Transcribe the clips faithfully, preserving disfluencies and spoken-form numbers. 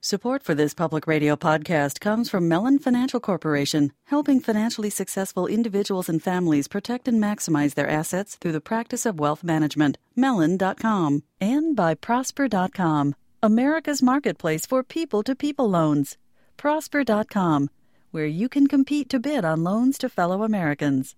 Support for this public radio podcast comes from Mellon Financial Corporation, helping financially successful individuals and families protect and maximize their assets through the practice of wealth management. Mellon dot com. And by Prosper dot com, America's marketplace for people-to-people loans. Prosper dot com, where you can compete to bid on loans to fellow Americans.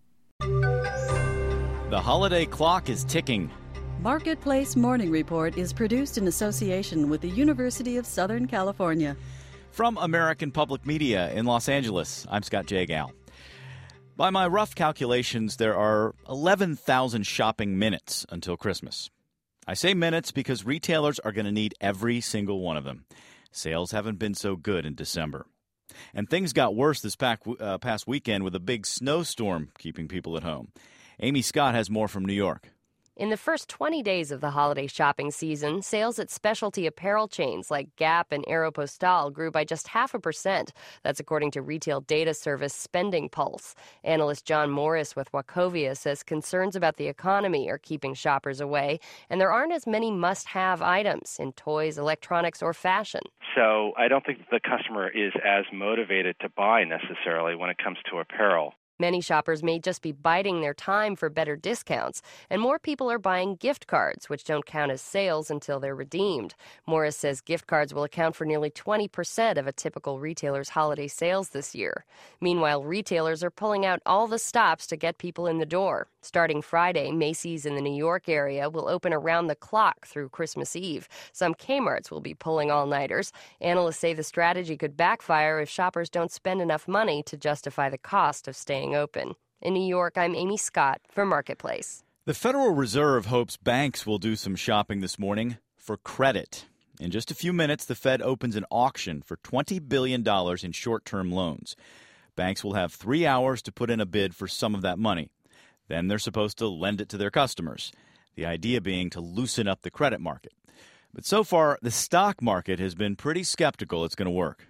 The holiday clock is ticking. Marketplace Morning Report is produced in association with the University of Southern California. From American Public Media in Los Angeles, I'm Scott J. Gall. By my rough calculations, there are eleven thousand shopping minutes until Christmas. I say minutes because retailers are going to need every single one of them. Sales haven't been so good in December. And things got worse this past, uh, past weekend with a big snowstorm keeping people at home. Amy Scott has more from New York. In the first twenty days of the holiday shopping season, sales at specialty apparel chains like Gap and Aeropostale grew by just half a percent. That's according to retail data service Spending Pulse. Analyst John Morris with Wachovia says concerns about the economy are keeping shoppers away, and there aren't as many must-have items in toys, electronics, or fashion. So I don't think the customer is as motivated to buy necessarily when it comes to apparel. Many shoppers may just be biding their time for better discounts, and more people are buying gift cards, which don't count as sales until they're redeemed. Morris says gift cards will account for nearly twenty percent of a typical retailer's holiday sales this year. Meanwhile, retailers are pulling out all the stops to get people in the door. Starting Friday, Macy's in the New York area will open around the clock through Christmas Eve. Some Kmart's will be pulling all-nighters. Analysts say the strategy could backfire if shoppers don't spend enough money to justify the cost of staying open. In New York, I'm Amy Scott for Marketplace. The Federal Reserve hopes banks will do some shopping this morning for credit. In just a few minutes, the Fed opens an auction for twenty billion dollars in short-term loans. Banks will have three hours to put in a bid for some of that money. Then they're supposed to lend it to their customers, the idea being to loosen up the credit market. But so far, the stock market has been pretty skeptical it's going to work.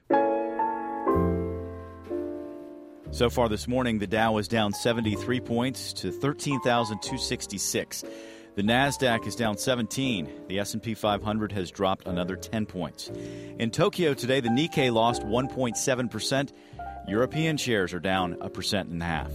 So far this morning, the Dow is down seventy-three points to thirteen thousand two hundred sixty-six. The NASDAQ is down seventeen. The S and P five hundred has dropped another ten points. In Tokyo today, the Nikkei lost one point seven percent. European shares are down a percent and a half.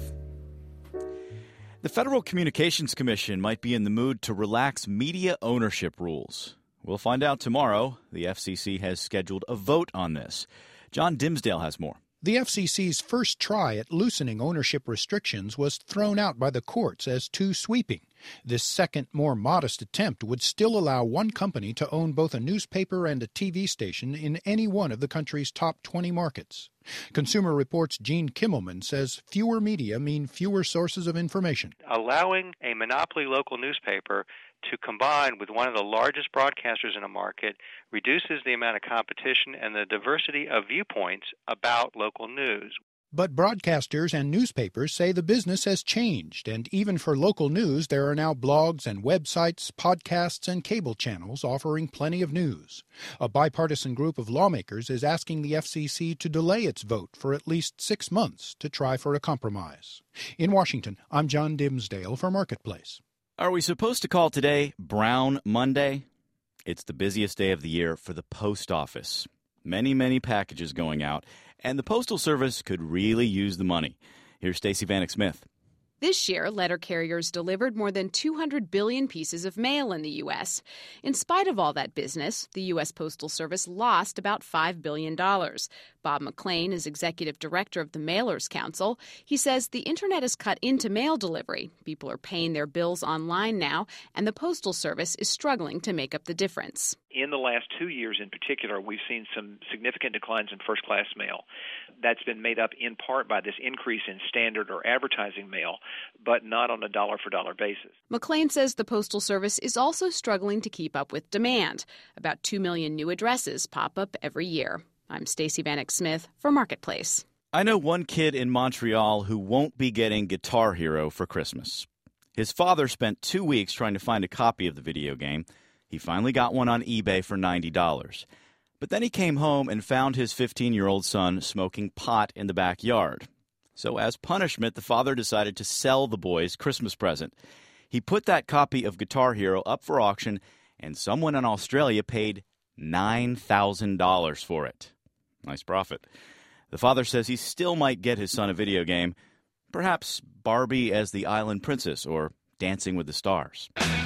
The Federal Communications Commission might be in the mood to relax media ownership rules. We'll find out tomorrow. The F C C has scheduled a vote on this. John Dimsdale has more. The F C C's first try at loosening ownership restrictions was thrown out by the courts as too sweeping. This second, more modest attempt would still allow one company to own both a newspaper and a T V station in any one of the country's top twenty markets. Consumer Reports' Gene Kimmelman says fewer media mean fewer sources of information. Allowing a monopoly local newspaper to combine with one of the largest broadcasters in a market reduces the amount of competition and the diversity of viewpoints about local news. But broadcasters and newspapers say the business has changed, and even for local news, there are now blogs and websites, podcasts, and cable channels offering plenty of news. A bipartisan group of lawmakers is asking the F C C to delay its vote for at least six months to try for a compromise. In Washington, I'm John Dimsdale for Marketplace. Are we supposed to call today Brown Monday? It's the busiest day of the year for the post office. Many, many packages going out, and the Postal Service could really use the money. Here's Stacey Vanek Smith. This year, letter carriers delivered more than two hundred billion pieces of mail in the U S. In spite of all that business, the U S. Postal Service lost about five billion dollars. Bob McLean is executive director of the Mailers Council. He says the Internet has cut into mail delivery. People are paying their bills online now, and the Postal Service is struggling to make up the difference. In the last two years in particular, we've seen some significant declines in first-class mail. That's been made up in part by this increase in standard or advertising mail, but not on a dollar-for-dollar basis. McLean says the Postal Service is also struggling to keep up with demand. About two million new addresses pop up every year. I'm Stacey Vanek Smith for Marketplace. I know one kid in Montreal who won't be getting Guitar Hero for Christmas. His father spent two weeks trying to find a copy of the video game. He finally got one on eBay for ninety dollars. But then he came home and found his fifteen-year-old son smoking pot in the backyard. So as punishment, the father decided to sell the boy's Christmas present. He put that copy of Guitar Hero up for auction, and someone in Australia paid nine thousand dollars for it. Nice profit. The father says he still might get his son a video game, perhaps Barbie as the Island Princess or Dancing with the Stars.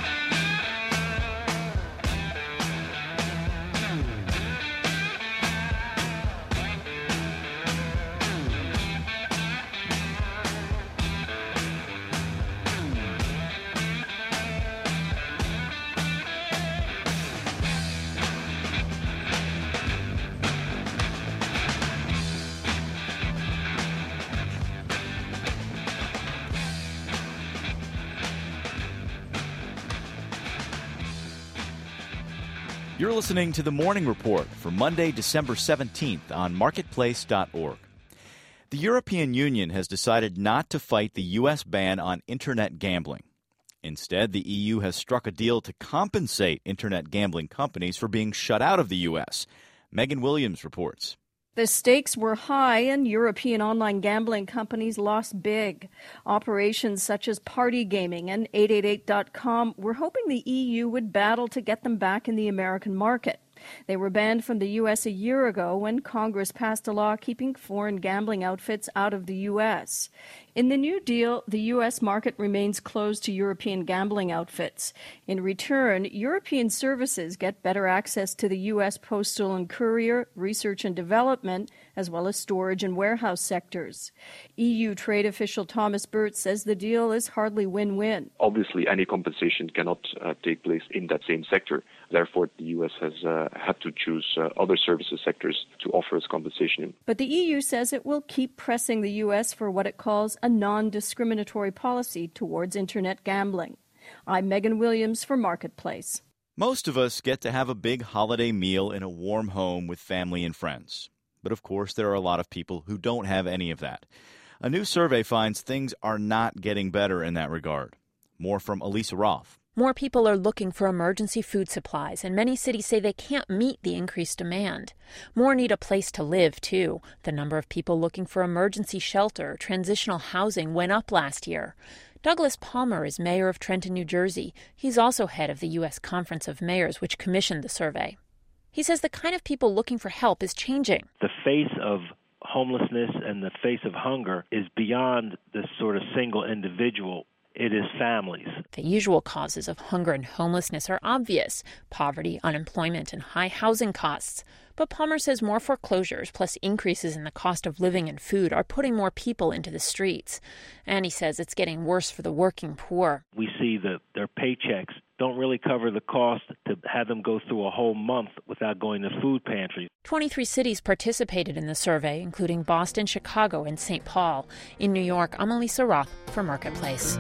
You're listening to The Morning Report for Monday, December seventeenth on marketplace dot org. The European Union has decided not to fight the U S ban on Internet gambling. Instead, the E U has struck a deal to compensate Internet gambling companies for being shut out of the U S. Megan Williams reports. The stakes were high and European online gambling companies lost big. Operations such as Party Gaming and eight eight eight dot com were hoping the E U would battle to get them back in the American market. They were banned from the U S a year ago when Congress passed a law keeping foreign gambling outfits out of the U S. In the new deal, the U S market remains closed to European gambling outfits. In return, European services get better access to the U S postal and courier, research and development, as well as storage and warehouse sectors. E U trade official Thomas Burt says the deal is hardly win-win. Obviously, any compensation cannot uh, take place in that same sector. Therefore, the U S has uh, had to choose uh, other services sectors to offer its compensation. But the E U says it will keep pressing the U S for what it calls a non-discriminatory policy towards Internet gambling. I'm Megan Williams for Marketplace. Most of us get to have a big holiday meal in a warm home with family and friends. But of course, there are a lot of people who don't have any of that. A new survey finds things are not getting better in that regard. More from Elisa Roth. More people are looking for emergency food supplies, and many cities say they can't meet the increased demand. More need a place to live, too. The number of people looking for emergency shelter or transitional housing went up last year. Douglas Palmer is mayor of Trenton, New Jersey. He's also head of the U S Conference of Mayors, which commissioned the survey. He says the kind of people looking for help is changing. The face of homelessness and the face of hunger is beyond this sort of single individual. It is families. The usual causes of hunger and homelessness are obvious: poverty, unemployment, and high housing costs. But Palmer says more foreclosures plus increases in the cost of living and food are putting more people into the streets. And he says it's getting worse for the working poor. We see that their paychecks don't really cover the cost to have them go through a whole month without going to food pantries. twenty-three cities participated in the survey, including Boston, Chicago, and Saint Paul. In New York, I'm Elisa Roth for Marketplace.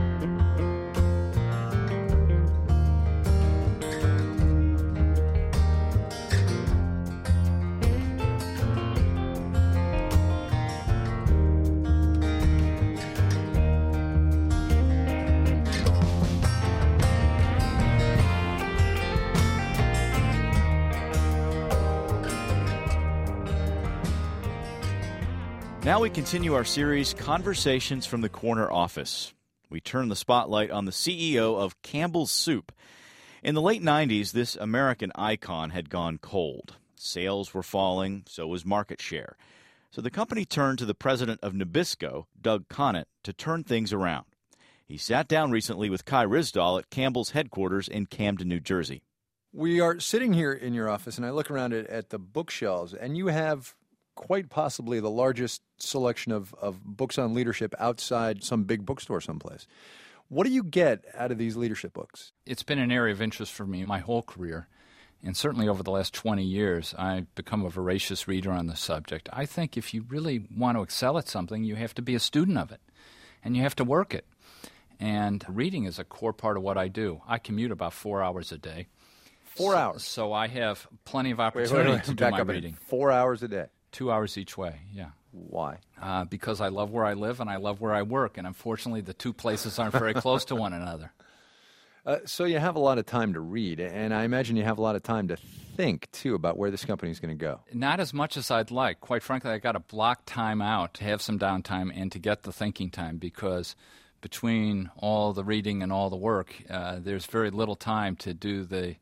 Now we continue our series, Conversations from the Corner Office. We turn the spotlight on the C E O of Campbell's Soup. In the late nineties, this American icon had gone cold. Sales were falling, so was market share. So the company turned to the president of Nabisco, Doug Conant, to turn things around. He sat down recently with Kai Ryssdal at Campbell's headquarters in Camden, New Jersey. We are sitting here in your office, and I look around at, at the bookshelves, and you have quite possibly the largest selection of, of books on leadership outside some big bookstore someplace. What do you get out of these leadership books? It's been an area of interest for me my whole career, and certainly over the last twenty years, I've become a voracious reader on the subject. I think if you really want to excel at something, you have to be a student of it, and you have to work it. And reading is a core part of what I do. I commute about four hours a day. Four so, hours? So I have plenty of opportunity wait, wait, wait. to do Back my up reading. Four hours a day? Two hours each way, yeah. Why? Uh, because I love where I live and I love where I work, and unfortunately the two places aren't very close to one another. Uh, so you have a lot of time to read, and I imagine you have a lot of time to think, too, about where this company is going to go. Not as much as I'd like. Quite frankly, I got to block time out to have some downtime and to get the thinking time, because between all the reading and all the work, uh, there's very little time to do the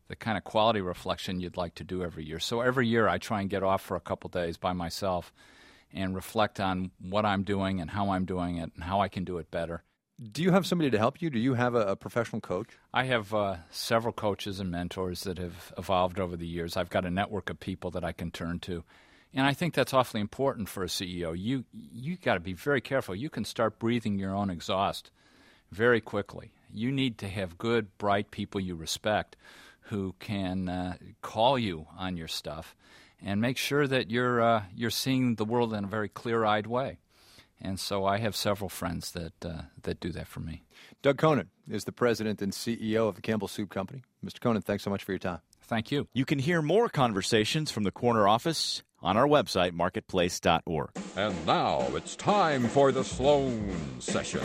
the kind of quality reflection you'd like to do every year. So every year I try and get off for a couple days by myself and reflect on what I'm doing and how I'm doing it and how I can do it better. Do you have somebody to help you? Do you have a, a professional coach? I have uh, several coaches and mentors that have evolved over the years. I've got a network of people that I can turn to. And I think that's awfully important for a C E O. You you got to be very careful. You can start breathing your own exhaust very quickly. You need to have good, bright people you respect who can uh, call you on your stuff and make sure that you're uh, you're seeing the world in a very clear-eyed way. And so I have several friends that uh, that do that for me. Doug Conant is the president and C E O of the Campbell Soup Company. Mister Conant, thanks so much for your time. Thank you. You can hear more conversations from the corner office on our website, marketplace dot org. And now it's time for the Sloan Sessions.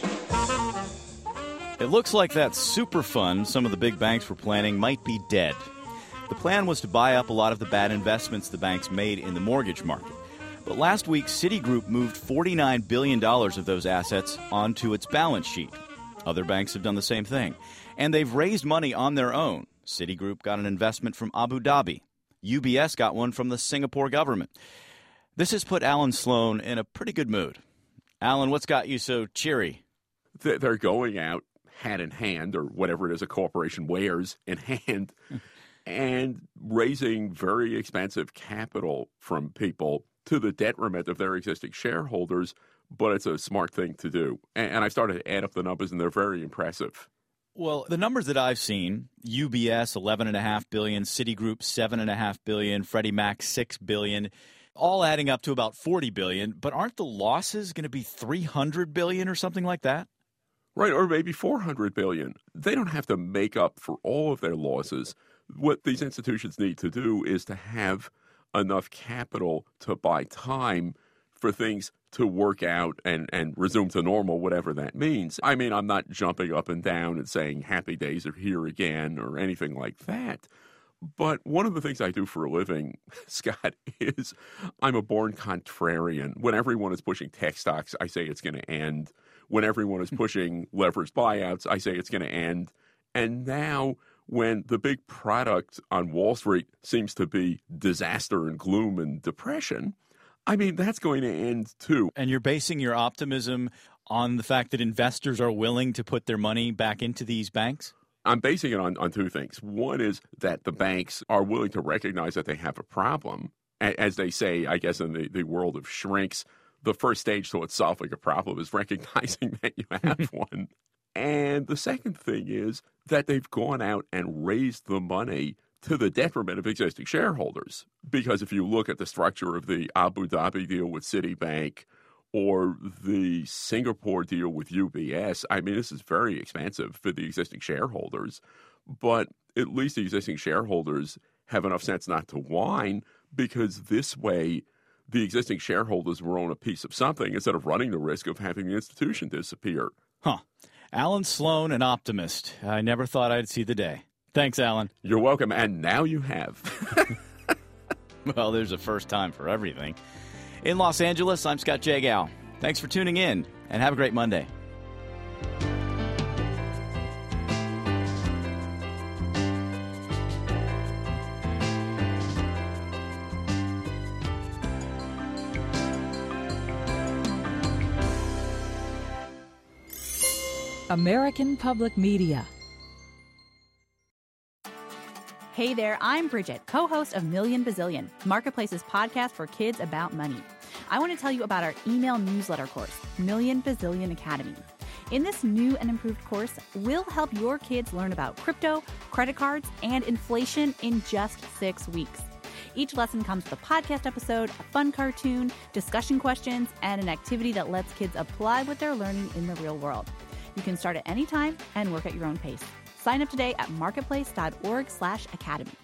It looks like that super fund some of the big banks were planning might be dead. The plan was to buy up a lot of the bad investments the banks made in the mortgage market. But last week, Citigroup moved forty-nine billion dollars of those assets onto its balance sheet. Other banks have done the same thing. And they've raised money on their own. Citigroup got an investment from Abu Dhabi. U B S got one from the Singapore government. This has put Alan Sloan in a pretty good mood. Alan, what's got you so cheery? They're going out hand in hand, or whatever it is a corporation wears in hand, and raising very expensive capital from people to the detriment of their existing shareholders, but it's a smart thing to do. And I started to add up the numbers, and they're very impressive. Well, the numbers that I've seen, U B S, eleven point five billion dollars, Citigroup, seven point five billion dollars, Freddie Mac, six billion dollars, all adding up to about forty billion dollars. But aren't the losses going to be three hundred billion dollars or something like that? Right, or maybe four hundred billion dollars. They don't have to make up for all of their losses. What these institutions need to do is to have enough capital to buy time for things to work out and, and resume to normal, whatever that means. I mean, I'm not jumping up and down and saying happy days are here again or anything like that. But one of the things I do for a living, Scott, is I'm a born contrarian. When everyone is pushing tech stocks, I say it's going to end. When everyone is pushing leveraged buyouts, I say it's going to end. And now when the big product on Wall Street seems to be disaster and gloom and depression, I mean, that's going to end too. And you're basing your optimism on the fact that investors are willing to put their money back into these banks? I'm basing it on, on two things. One is that the banks are willing to recognize that they have a problem. As they say, I guess, in the, the world of shrinks, the first stage towards solving a problem is recognizing that you have one. And the second thing is that they've gone out and raised the money to the detriment of existing shareholders. Because if you look at the structure of the Abu Dhabi deal with Citibank or the Singapore deal with U B S, I mean, this is very expensive for the existing shareholders. But at least the existing shareholders have enough sense not to whine, because this way the existing shareholders will own a piece of something instead of running the risk of having the institution disappear. Huh. Alan Sloan, an optimist. I never thought I'd see the day. Thanks, Alan. You're welcome, and now you have. Well, there's a first time for everything. In Los Angeles, I'm Scott Jagow. Thanks for tuning in, and have a great Monday. American Public Media. Hey there, I'm Bridget, co-host of Million Bazillion, Marketplace's podcast for kids about money. I want to tell you about our email newsletter course, Million Bazillion Academy. In this new and improved course, we'll help your kids learn about crypto, credit cards, and inflation in just six weeks. Each lesson comes with a podcast episode, a fun cartoon, discussion questions, and an activity that lets kids apply what they're learning in the real world. You can start at any time and work at your own pace. Sign up today at marketplace.org slash academy.